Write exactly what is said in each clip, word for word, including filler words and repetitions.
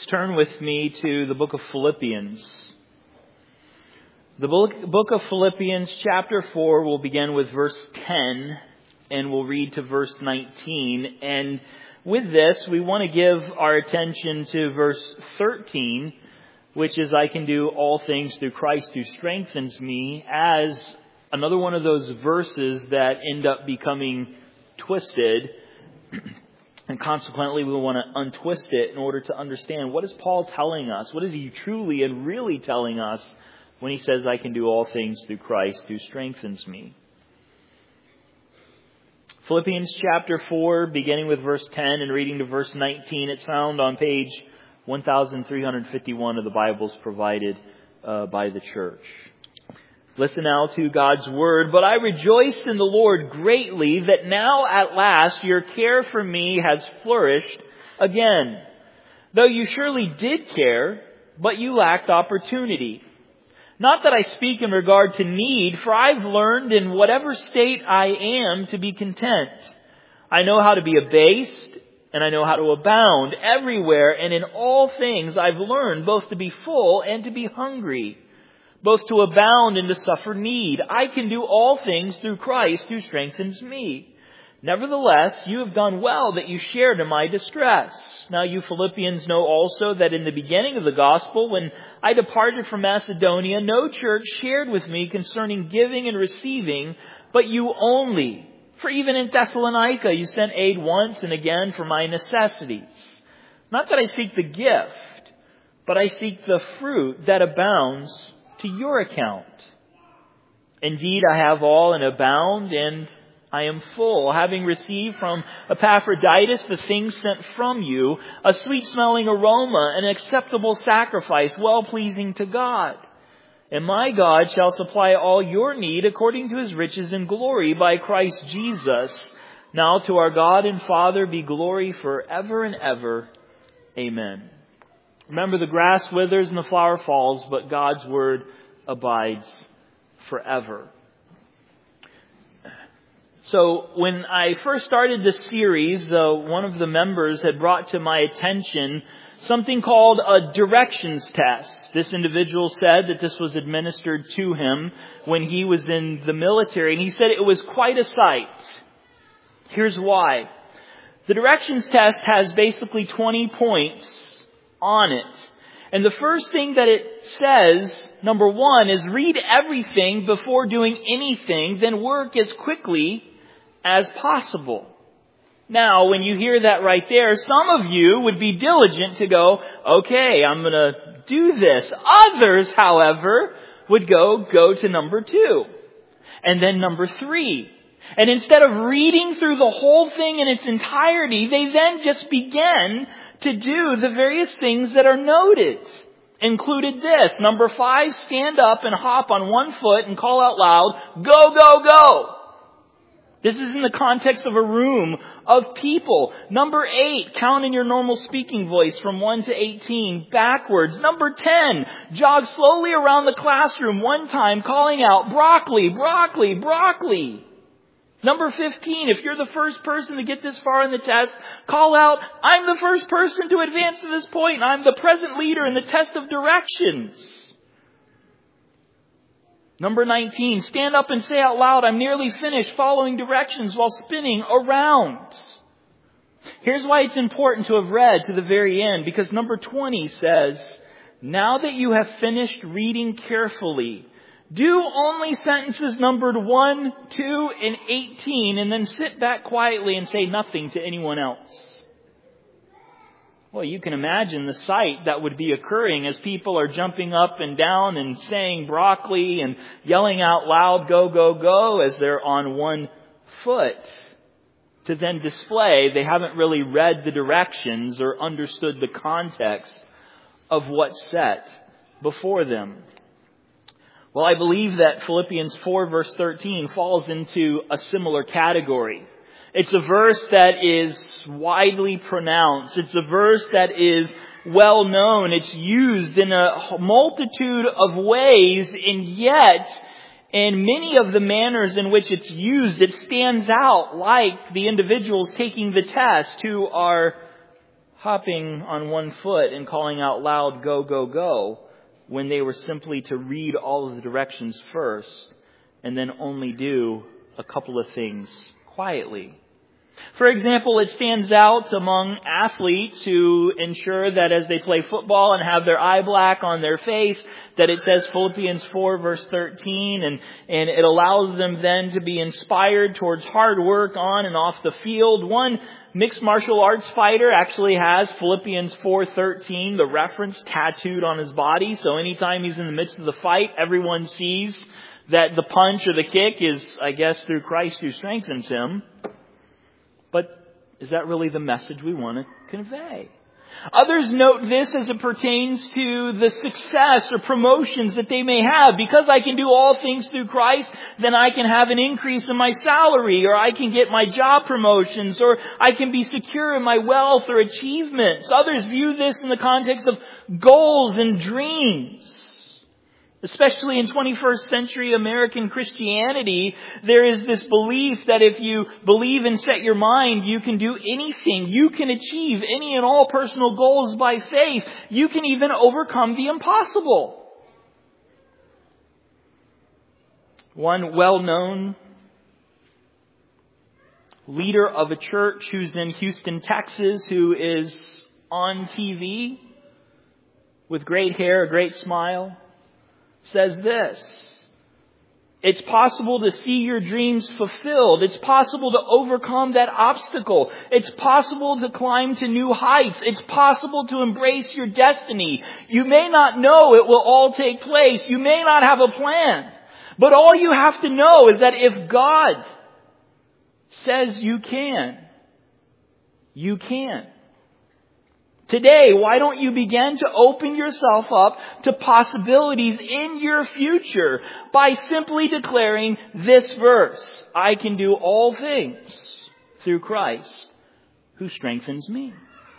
Let's turn with me to the book of Philippians. The book of Philippians chapter four will begin with verse ten and we'll read to verse nineteen. And with this, we want to give our attention to verse thirteen, which is I can do all things through Christ who strengthens me, as another one of those verses that end up becoming twisted. And consequently, we want to untwist it in order to understand, what is Paul telling us? What is he truly and really telling us when he says, I can do all things through Christ who strengthens me? Philippians chapter four, beginning with verse ten and reading to verse nineteen. It's found on page one thousand three hundred fifty-one of the Bibles provided uh, by the church. Listen now to God's word. But I rejoice in the Lord greatly that now at last your care for me has flourished again. Though you surely did care, but you lacked opportunity. Not that I speak in regard to need, for I've learned in whatever state I am to be content. I know how to be abased, and I know how to abound everywhere, and in all things I've learned both to be full and to be hungry, both to abound and to suffer need. I can do all things through Christ who strengthens me. Nevertheless, you have done well that you shared in my distress. Now you Philippians know also that in the beginning of the gospel, when I departed from Macedonia, no church shared with me concerning giving and receiving, but you only. For even in Thessalonica you sent aid once and again for my necessities. Not that I seek the gift, but I seek the fruit that abounds to your account. Indeed, I have all and abound, and I am full, having received from Epaphroditus the things sent from you, a sweet-smelling aroma, an acceptable sacrifice, well-pleasing to God. And my God shall supply all your need according to his riches and glory by Christ Jesus. Now to our God and Father be glory forever and ever. Amen. Remember, the grass withers and the flower falls, but God's word abides forever. So when I first started this series, uh, one of the members had brought to my attention something called a directions test. This individual said that this was administered to him when he was in the military, and he said it was quite a sight. Here's why. The directions test has basically twenty points on it. And the first thing that it says, number one, is read everything before doing anything, then work as quickly as possible. Now, when you hear that right there, some of you would be diligent to go, okay, I'm going to do this. Others, however, would go, go to number two. And then number three. And instead of reading through the whole thing in its entirety, they then just begin to do the various things that are noted. Included this. Number five, stand up and hop on one foot and call out loud, go, go, go. This is in the context of a room of people. Number eight, count in your normal speaking voice from one to eighteen backwards. Number ten, jog slowly around the classroom one time calling out, broccoli, broccoli, broccoli. Number fifteen, if you're the first person to get this far in the test, call out, I'm the first person to advance to this point. I'm the present leader in the test of directions. Number nineteen, stand up and say out loud, I'm nearly finished following directions while spinning around. Here's why it's important to have read to the very end, because number twenty says, now that you have finished reading carefully, do only sentences numbered one, two, and eighteen, and then sit back quietly and say nothing to anyone else. Well, you can imagine the sight that would be occurring as people are jumping up and down and saying broccoli and yelling out loud, go, go, go, as they're on one foot. To then display, they haven't really read the directions or understood the context of what's set before them. Well, I believe that Philippians four verse thirteen falls into a similar category. It's a verse that is widely pronounced. It's a verse that is well known. It's used in a multitude of ways, and yet in many of the manners in which it's used, it stands out like the individuals taking the test who are hopping on one foot and calling out loud, "Go, go, go," when they were simply to read all of the directions first and then only do a couple of things quietly. For example, it stands out among athletes who ensure that as they play football and have their eye black on their face, that it says Philippians four verse thirteen, and, and it allows them then to be inspired towards hard work on and off the field. One mixed martial arts fighter actually has Philippians four thirteen, the reference, tattooed on his body. So anytime he's in the midst of the fight, everyone sees that the punch or the kick is, I guess, through Christ who strengthens him. But is that really the message we want to convey? Others note this as it pertains to the success or promotions that they may have. Because I can do all things through Christ, then I can have an increase in my salary, or I can get my job promotions, or I can be secure in my wealth or achievements. Others view this in the context of goals and dreams. Especially in twenty-first century American Christianity, there is this belief that if you believe and set your mind, you can do anything. You can achieve any and all personal goals by faith. You can even overcome the impossible. One well-known leader of a church who's in Houston, Texas, who is on T V with great hair, a great smile, says this: it's possible to see your dreams fulfilled. It's possible to overcome that obstacle. It's possible to climb to new heights. It's possible to embrace your destiny. You may not know it will all take place. You may not have a plan. But all you have to know is that if God says you can, you can. Today, why don't you begin to open yourself up to possibilities in your future by simply declaring this verse: I can do all things through Christ who strengthens me.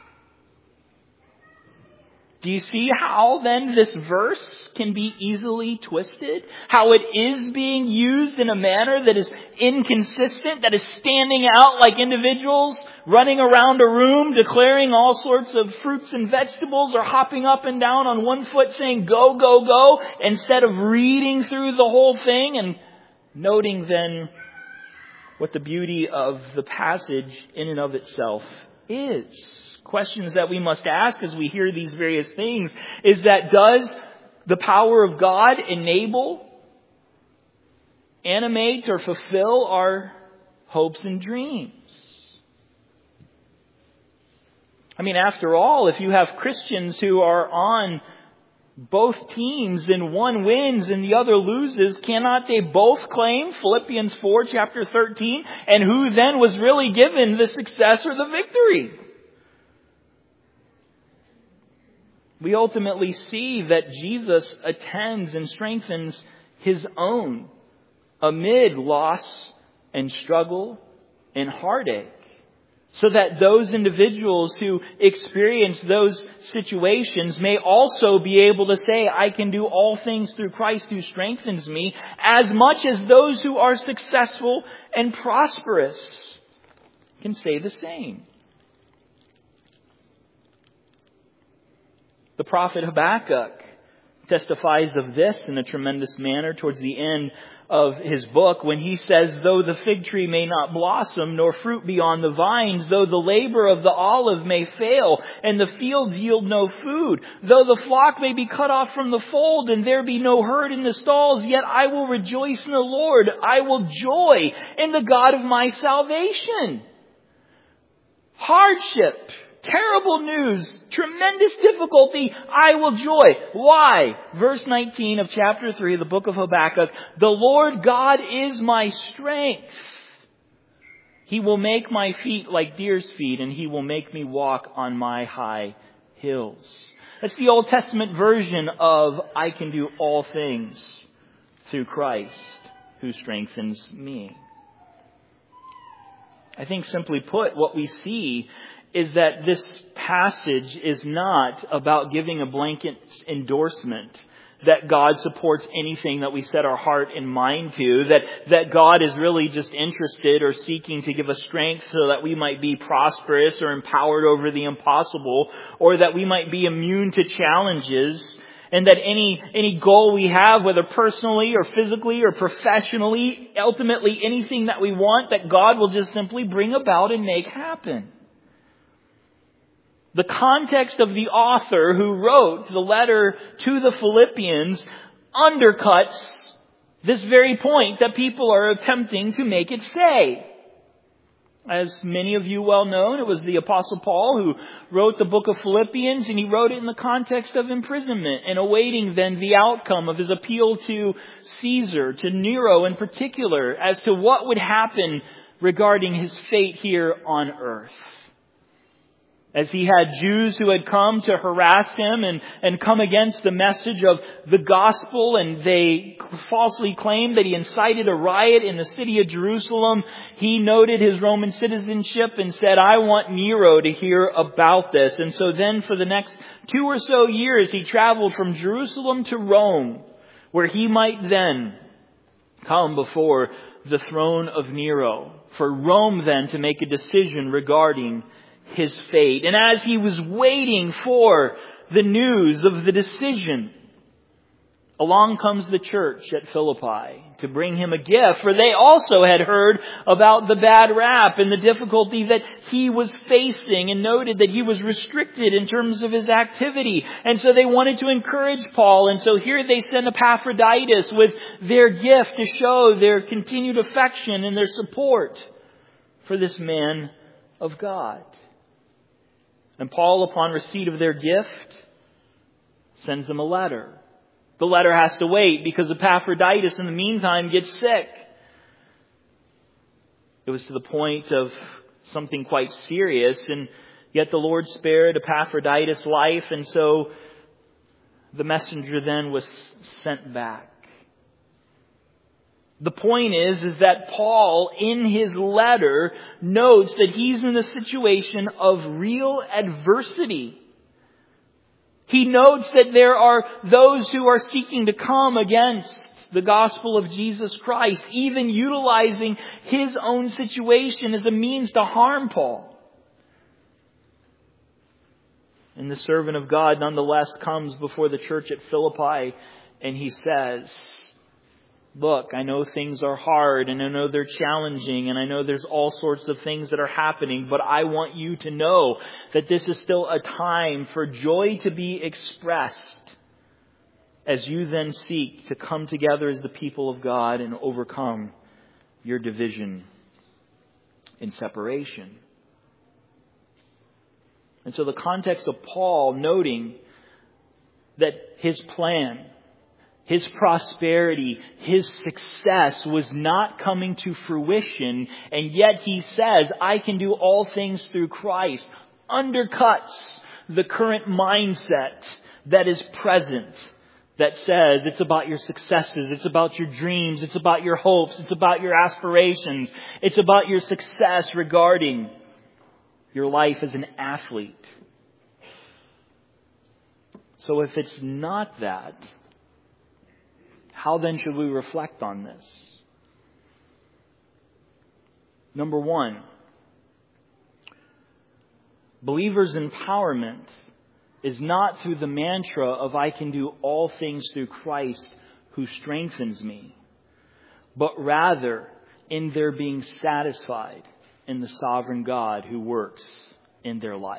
Do you see how then this verse can be easily twisted? How it is being used in a manner that is inconsistent, that is standing out like individuals running around a room declaring all sorts of fruits and vegetables, or hopping up and down on one foot saying go, go, go, instead of reading through the whole thing and noting then what the beauty of the passage in and of itself is. Questions that we must ask as we hear these various things is that, does the power of God enable, animate, or fulfill our hopes and dreams? I mean, after all, if you have Christians who are on both teams and one wins and the other loses, cannot they both claim Philippians four chapter thirteen? And who then was really given the success or the victory? We ultimately see that Jesus attends and strengthens His own amid loss and struggle and heartache, so that those individuals who experience those situations may also be able to say, I can do all things through Christ who strengthens me, as much as those who are successful and prosperous can say the same. The prophet Habakkuk testifies of this in a tremendous manner towards the end of his book, when he says, though the fig tree may not blossom, nor fruit be on the vines, though the labor of the olive may fail, and the fields yield no food, though the flock may be cut off from the fold, and there be no herd in the stalls, yet I will rejoice in the Lord. I will joy in the God of my salvation. Hardship, terrible news, tremendous difficulty, I will joy. Why? Verse nineteen of chapter three of the book of Habakkuk. The Lord God is my strength. He will make my feet like deer's feet, and He will make me walk on my high hills. That's the Old Testament version of I can do all things through Christ who strengthens me. I think simply put, what we see is that this passage is not about giving a blanket endorsement that God supports anything that we set our heart and mind to, that, that God is really just interested or seeking to give us strength so that we might be prosperous or empowered over the impossible, or that we might be immune to challenges, and that any, any goal we have, whether personally or physically or professionally, ultimately anything that we want, that God will just simply bring about and make happen. The context of the author who wrote the letter to the Philippians undercuts this very point that people are attempting to make it say. As many of you well know, it was the Apostle Paul who wrote the book of Philippians, and he wrote it in the context of imprisonment and awaiting then the outcome of his appeal to Caesar, to Nero in particular, as to what would happen regarding his fate here on earth. As he had Jews who had come to harass him and, and come against the message of the gospel, and they falsely claimed that he incited a riot in the city of Jerusalem, he noted his Roman citizenship and said, I want Nero to hear about this. And so then for the next two or so years, he traveled from Jerusalem to Rome, where he might then come before the throne of Nero, for Rome then to make a decision regarding his fate. And as he was waiting for the news of the decision, along comes the church at Philippi to bring him a gift, for they also had heard about the bad rap and the difficulty that he was facing, and noted that he was restricted in terms of his activity. And so they wanted to encourage Paul. And so here they send Epaphroditus with their gift to show their continued affection and their support for this man of God. And Paul, upon receipt of their gift, sends them a letter. The letter has to wait because Epaphroditus in the meantime gets sick. It was to the point of something quite serious, and yet the Lord spared Epaphroditus' life, and so the messenger then was sent back. The point is, is that Paul, in his letter, notes that he's in a situation of real adversity. He notes that there are those who are seeking to come against the gospel of Jesus Christ, even utilizing his own situation as a means to harm Paul. And the servant of God nonetheless comes before the church at Philippi, and he says, look, I know things are hard, and I know they're challenging, and I know there's all sorts of things that are happening, but I want you to know that this is still a time for joy to be expressed as you then seek to come together as the people of God and overcome your division and separation. And so the context of Paul noting that his plan, his prosperity, his success was not coming to fruition, and yet he says, I can do all things through Christ, undercuts the current mindset that is present, that says it's about your successes, it's about your dreams, it's about your hopes, it's about your aspirations, it's about your success regarding your life as an athlete. So if it's not that, how then should we reflect on this? Number one, believers' empowerment is not through the mantra of I can do all things through Christ who strengthens me, but rather in their being satisfied in the sovereign God who works in their life.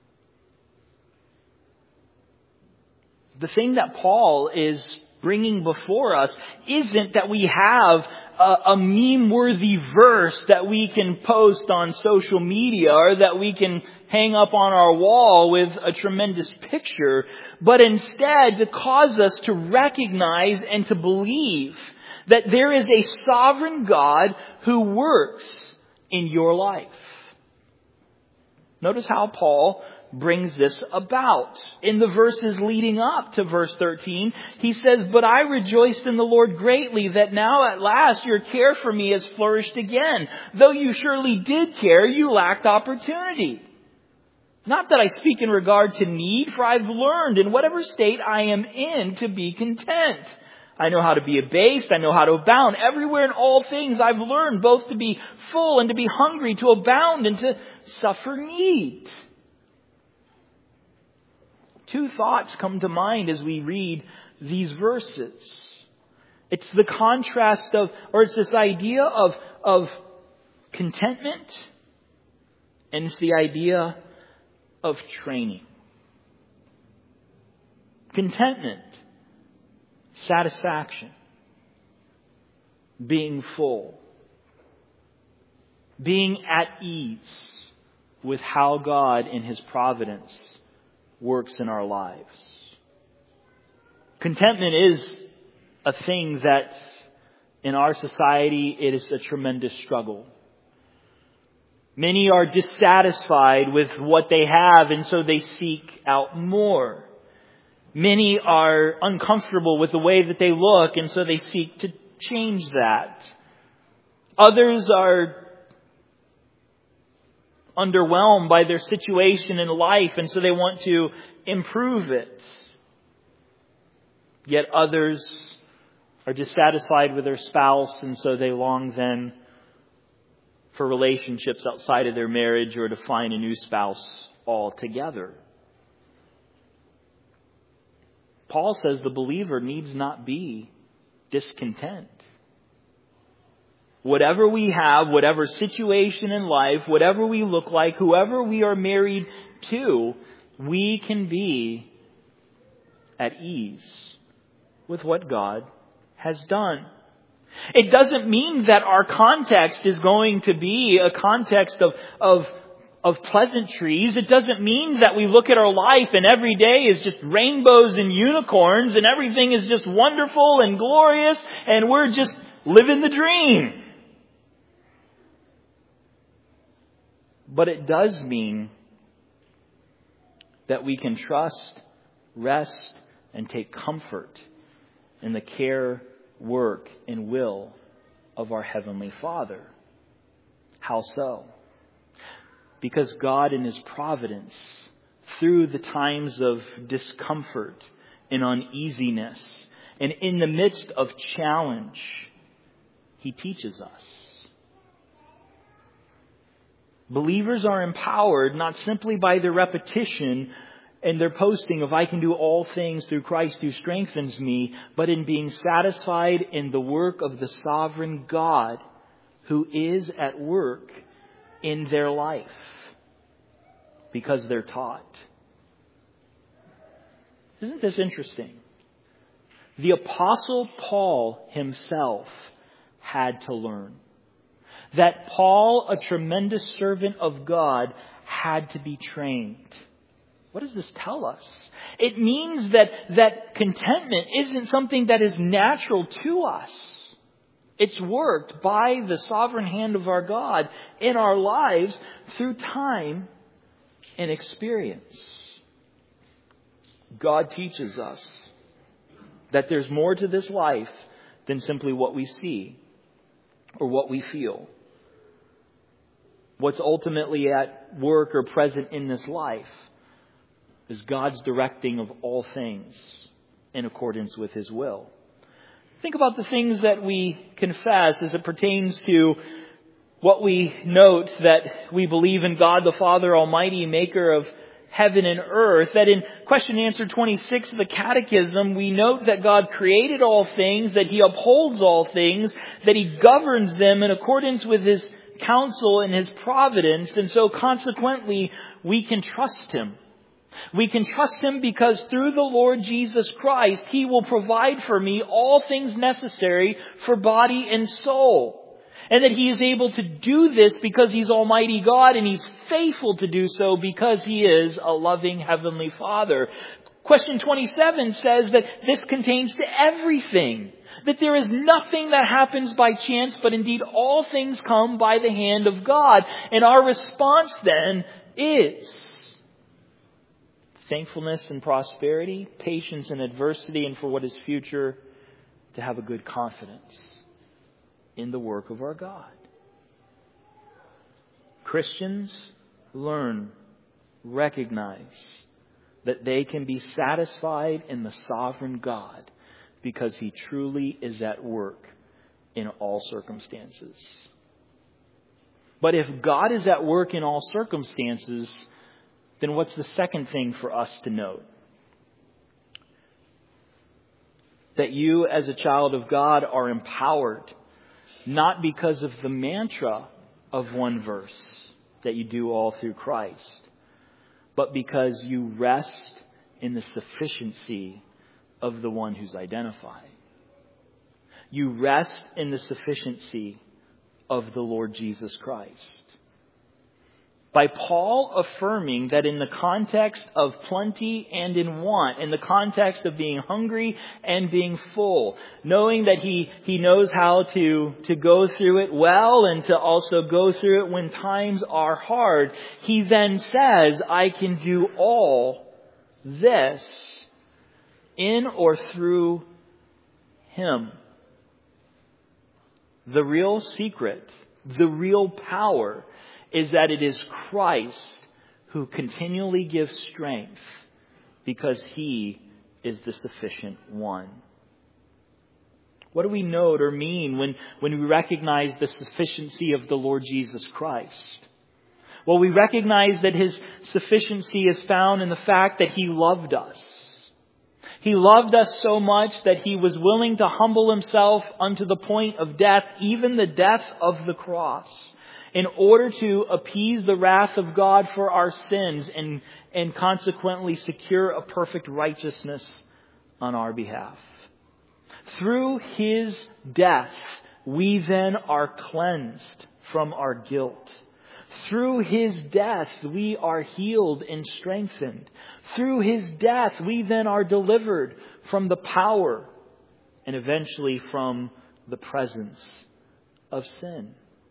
The thing that Paul is bringing before us isn't that we have a, a meme-worthy verse that we can post on social media or that we can hang up on our wall with a tremendous picture, but instead to cause us to recognize and to believe that there is a sovereign God who works in your life. Notice how Paul brings this about. In the verses leading up to verse thirteen, he says, But I rejoiced in the Lord greatly that now at last your care for me has flourished again. Though you surely did care, you lacked opportunity. Not that I speak in regard to need, for I've learned in whatever state I am in to be content. I know how to be abased. I know how to abound. Everywhere in all things I've learned both to be full and to be hungry, to abound and to suffer need. Two thoughts come to mind as we read these verses. It's the contrast of, or it's this idea of, of contentment, and it's the idea of training. Contentment, satisfaction, being full, being at ease with how God in His providence works in our lives. Contentment is a thing that in our society it is a tremendous struggle. Many are dissatisfied with what they have, and so they seek out more. Many are uncomfortable with the way that they look, and so they seek to change that. Others are underwhelmed by their situation in life, and so they want to improve it. Yet others are dissatisfied with their spouse, and so they long then for relationships outside of their marriage or to find a new spouse altogether. Paul says the believer needs not be discontent. Whatever we have, whatever situation in life, whatever we look like, whoever we are married to, we can be at ease with what God has done. It doesn't mean that our context is going to be a context of, of, of pleasantries. It doesn't mean that we look at our life and every day is just rainbows and unicorns and everything is just wonderful and glorious and we're just living the dream. But it does mean that we can trust, rest, and take comfort in the care, work, and will of our Heavenly Father. How so? Because God in His providence, through the times of discomfort and uneasiness, and in the midst of challenge, He teaches us. Believers are empowered not simply by their repetition and their posting of I can do all things through Christ who strengthens me, but in being satisfied in the work of the sovereign God who is at work in their life because they're taught. Isn't this interesting? The Apostle Paul himself had to learn. That Paul, a tremendous servant of God, had to be trained. What does this tell us? It means that, that contentment isn't something that is natural to us. It's worked by the sovereign hand of our God in our lives through time and experience. God teaches us that there's more to this life than simply what we see or what we feel. What's ultimately at work or present in this life is God's directing of all things in accordance with His will. Think about the things that we confess as it pertains to what we note that we believe in God the Father Almighty, maker of heaven and earth. That in question and answer twenty-six of the Catechism, we note that God created all things, that He upholds all things, that He governs them in accordance with His counsel and His providence, and so consequently we can trust Him. We can trust Him because through the Lord Jesus Christ, He will provide for me all things necessary for body and soul. And that He is able to do this because He's Almighty God and He's faithful to do so because He is a loving Heavenly Father. Question twenty-seven says that this contains to everything. That there is nothing that happens by chance, but indeed all things come by the hand of God. And our response then is thankfulness and prosperity, patience and adversity, and for what is future, to have a good confidence in the work of our God. Christians learn recognize that they can be satisfied in the sovereign God because He truly is at work in all circumstances. But if God is at work in all circumstances, then what's the second thing for us to note? That you as a child of God are empowered, not because of the mantra of one verse, that you do all through Christ, but because you rest in the sufficiency of the one who's identified. You rest in the sufficiency of the Lord Jesus Christ. By Paul affirming that in the context of plenty and in want, in the context of being hungry and being full, knowing that he, he knows how to, to go through it well and to also go through it when times are hard, he then says, I can do all this in or through Him. The real secret, the real power is that it is Christ who continually gives strength because He is the sufficient one. What do we note or mean when, when we recognize the sufficiency of the Lord Jesus Christ? Well, we recognize that His sufficiency is found in the fact that He loved us. He loved us so much that He was willing to humble Himself unto the point of death, even the death of the cross, in order to appease the wrath of God for our sins and, and consequently secure a perfect righteousness on our behalf. Through His death, we then are cleansed from our guilt. Through His death, we are healed and strengthened. Through His death, we then are delivered from the power and eventually from the presence of sin.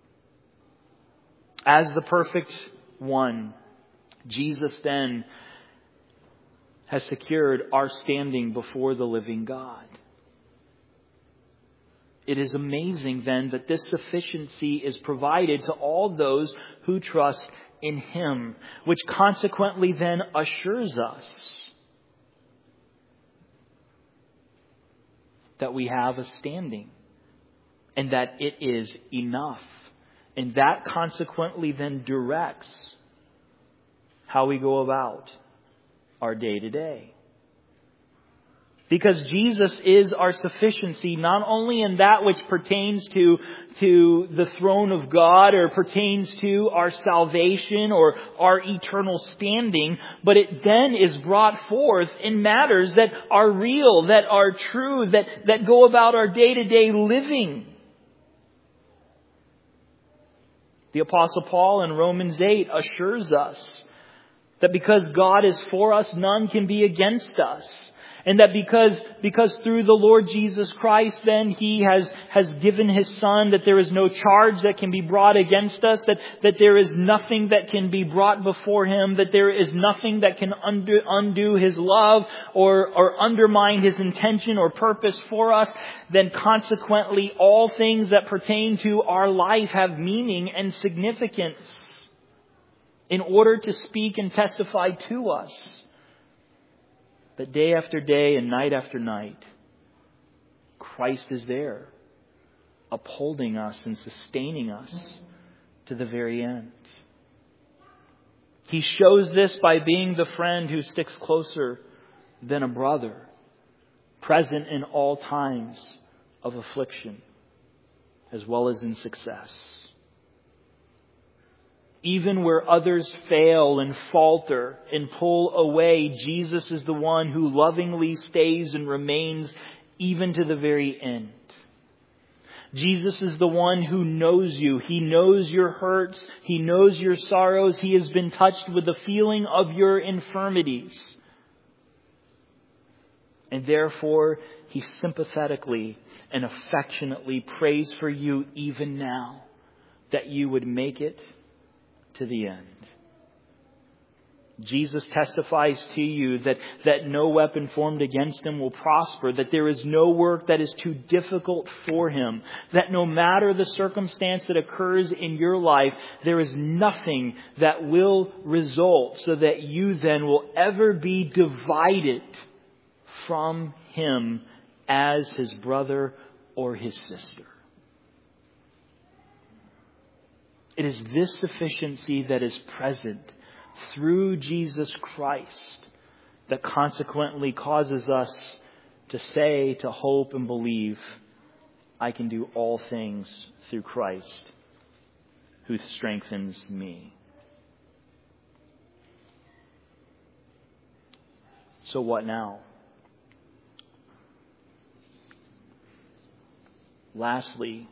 As the perfect one, Jesus then has secured our standing before the living God. It is amazing then that this sufficiency is provided to all those who trust in Him, which consequently then assures us that we have a standing and that it is enough. And that consequently then directs how we go about our day to day. Because Jesus is our sufficiency, not only in that which pertains to, to the throne of God or pertains to our salvation or our eternal standing, but it then is brought forth in matters that are real, that are true, that, that go about our day-to-day living. The Apostle Paul in Romans eight assures us that because God is for us, none can be against us. And that because, because through the Lord Jesus Christ, then He has, has given His Son, that there is no charge that can be brought against us, that, that there is nothing that can be brought before Him, that there is nothing that can undo, undo His love or, or undermine His intention or purpose for us, then consequently all things that pertain to our life have meaning and significance in order to speak and testify to us. That day after day and night after night, Christ is there, upholding us and sustaining us to the very end. He shows this by being the friend who sticks closer than a brother, present in all times of affliction, as well as in success. Even where others fail and falter and pull away, Jesus is the one who lovingly stays and remains even to the very end. Jesus is the one who knows you. He knows your hurts. He knows your sorrows. He has been touched with the feeling of your infirmities. And therefore, He sympathetically and affectionately prays for you even now that you would make it to the end. Jesus testifies to you that, that no weapon formed against him will prosper, that there is no work that is too difficult for him, that no matter the circumstance that occurs in your life, there is nothing that will result so that you then will ever be divided from him as his brother or his sister. It is this sufficiency that is present through Jesus Christ that consequently causes us to say, to hope and believe, I can do all things through Christ who strengthens me. So what now? Lastly,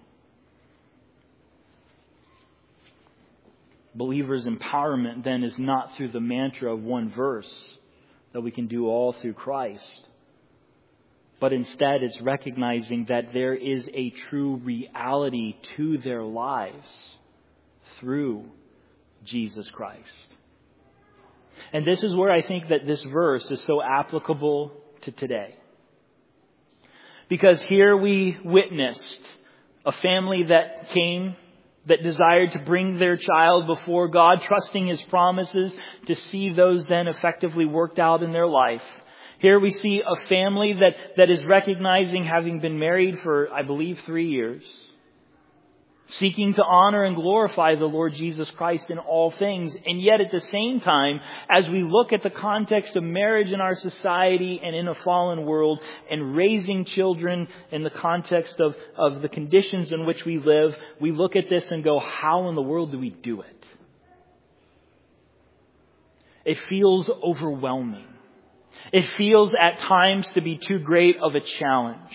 believers' empowerment then is not through the mantra of one verse that we can do all through Christ, but instead it's recognizing that there is a true reality to their lives through Jesus Christ. And this is where I think that this verse is so applicable to today. Because here we witnessed a family that came, that desired to bring their child before God, trusting his promises to see those then effectively worked out in their life. Here we see a family that, that is recognizing having been married for, I believe, three years, seeking to honor and glorify the Lord Jesus Christ in all things. And yet at the same time, as we look at the context of marriage in our society and in a fallen world, and raising children in the context of, of the conditions in which we live, we look at this and go, how in the world do we do it? It feels overwhelming. It feels at times to be too great of a challenge.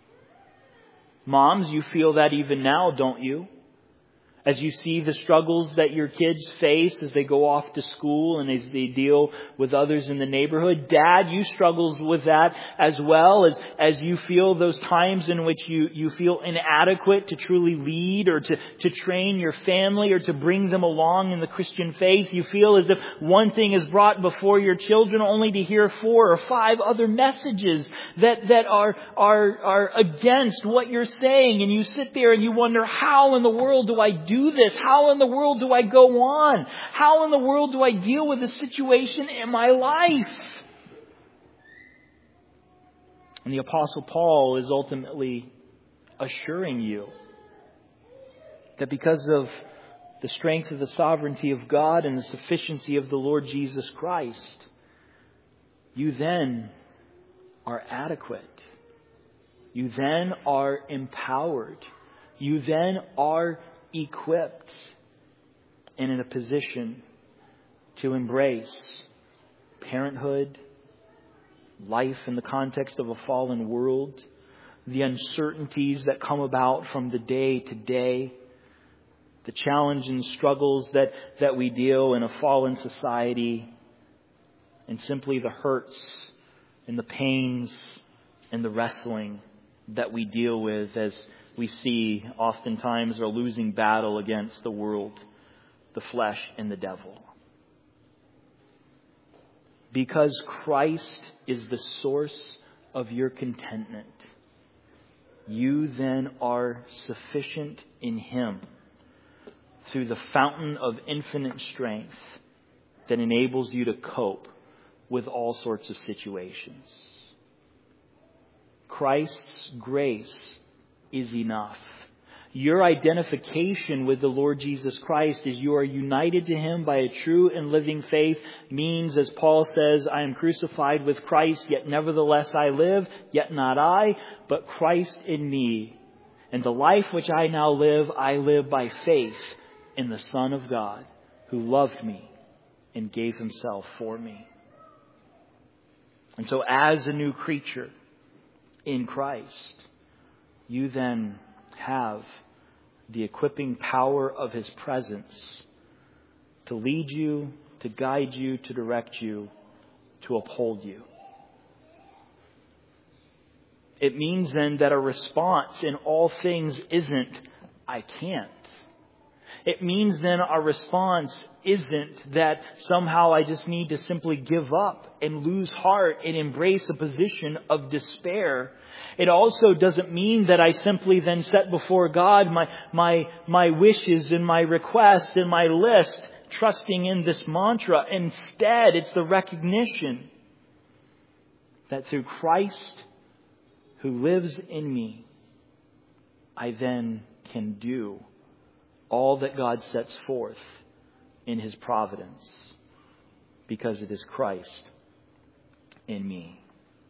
Moms, you feel that even now, don't you? As you see the struggles that your kids face as they go off to school and as they deal with others in the neighborhood. Dad, you struggle with that as well as, as you feel those times in which you, you feel inadequate to truly lead or to, to train your family or to bring them along in the Christian faith. You feel as if one thing is brought before your children only to hear four or five other messages that, that are, are, are against what you're saying. And you sit there and you wonder, how in the world do I do this? How in the world do I go on? How in the world do I deal with this situation in my life? And the Apostle Paul is ultimately assuring you that because of the strength of the sovereignty of God and the sufficiency of the Lord Jesus Christ, you then are adequate. You then are empowered. You then are equipped and in a position to embrace parenthood, life in the context of a fallen world, the uncertainties that come about from the day to day, the challenge and struggles that, that we deal in a fallen society, and simply the hurts and the pains and the wrestling that we deal with as we see oftentimes a losing battle against the world, the flesh, and the devil. Because Christ is the source of your contentment, you then are sufficient in Him through the fountain of infinite strength that enables you to cope with all sorts of situations. Christ's grace is enough. Your identification with the Lord Jesus Christ as you are united to Him by a true and living faith means, as Paul says, I am crucified with Christ, yet nevertheless I live, yet not I, but Christ in me. And the life which I now live, I live by faith in the Son of God, who loved me and gave Himself for me. And so as a new creature in Christ, you then have the equipping power of His presence to lead you, to guide you, to direct you, to uphold you. It means then that a response in all things isn't, I can't. it means then our response isn't that somehow I just need to simply give up and lose heart and embrace a position of despair. It also doesn't mean that I simply then set before God my, my, my wishes and my requests and my list, trusting in this mantra. Instead, it's the recognition that through Christ who lives in me, I then can do all that God sets forth in His providence, because it is Christ in me.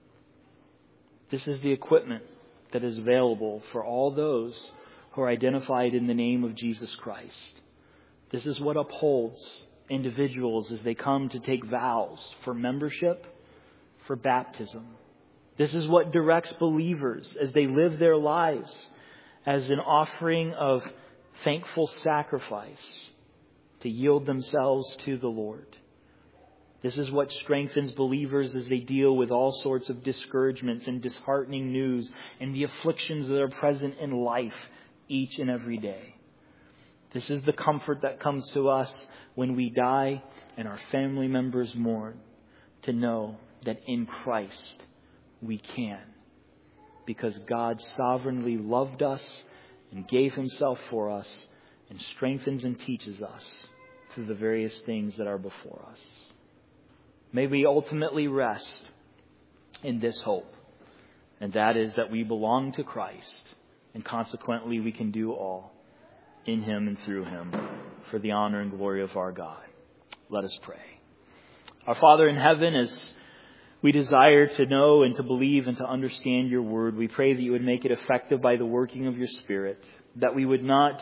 This is the equipment that is available for all those who are identified in the name of Jesus Christ. This is what upholds individuals as they come to take vows for membership, for baptism. This is what directs believers as they live their lives as an offering of thankful sacrifice to yield themselves to the Lord. This is what strengthens believers as they deal with all sorts of discouragements and disheartening news and the afflictions that are present in life each and every day. This is the comfort that comes to us when we die and our family members mourn, to know that in Christ we can, because God sovereignly loved us and gave Himself for us and strengthens and teaches us through the various things that are before us. May we ultimately rest in this hope, and that is that we belong to Christ, and consequently we can do all in Him and through Him for the honor and glory of our God. Let us pray. Our Father in heaven, as we desire to know and to believe and to understand your word, we pray that you would make it effective by the working of your Spirit, that we would not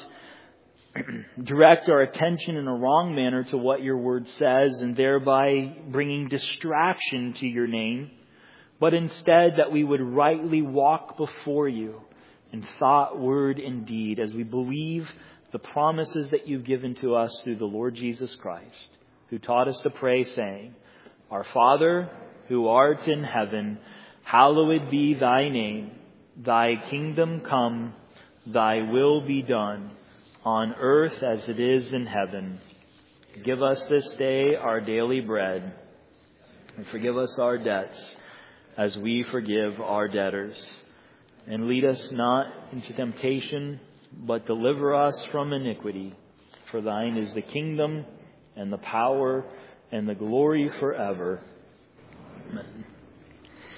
direct our attention in a wrong manner to what your word says and thereby bringing distraction to your name, but instead that we would rightly walk before you in thought, word, and deed as we believe the promises that you've given to us through the Lord Jesus Christ, who taught us to pray saying, Our Father, who art in heaven, hallowed be thy name. Thy kingdom come, thy will be done, on earth as it is in heaven. Give us this day our daily bread, and forgive us our debts as we forgive our debtors. And lead us not into temptation, but deliver us from iniquity. For thine is the kingdom and the power and the glory forever.